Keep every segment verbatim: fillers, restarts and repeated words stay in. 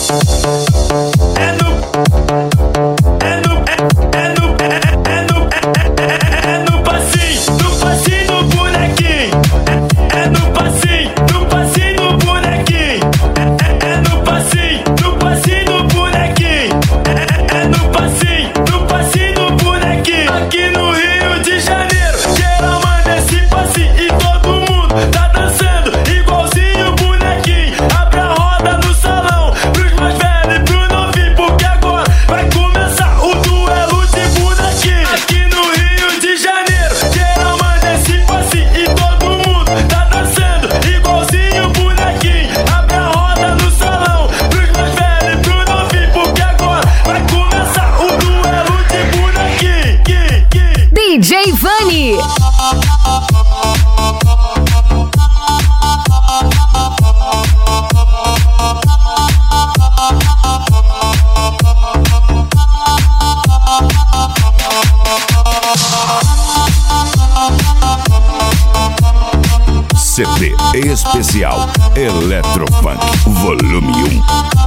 C D especial Eletrofunk Volume um.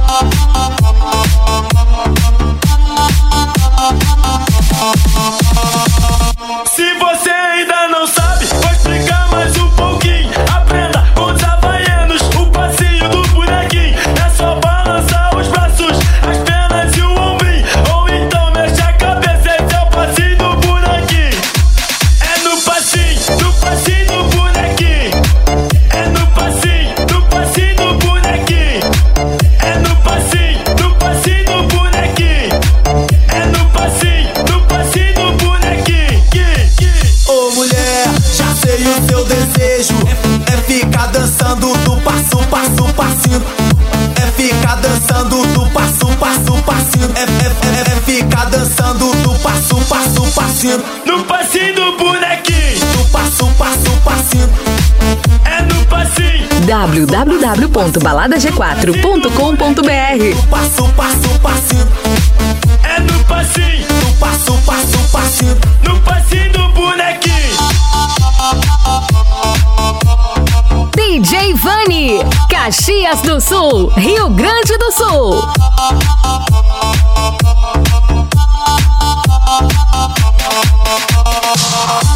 Se você ainda não sabe, vou explicar mais um pouquinho. Aprenda com os havaianos, o passinho do bonequinho. É só balançar os braços, as pernas e o ombrinho. Ou então mexe a cabeça, esse é o passinho do bonequinho. É no passinho, no passinho do bonequinho. É no passinho, no passinho do bonequinho. É no passinho, no passinho do bonequinho. É no passinho, no passinho do bonequinho. Ô mulher, já sei o seu desejo. É, é ficar dançando do passo, passo, passinho. É ficar dançando do passo, passo, passinho. É, é, é, é ficar dançando do passo, passo, passinho. No passinho do bonequinho. Do passo, passo, passinho. É no passinho. w w w ponto balada g quatro ponto com ponto b r. Do passo, passo, passinho. É no passinho. Do passo, passo, passinho. No passinho do bonequinho. D J Vani, Caxias do Sul, Rio Grande do Sul. Ah,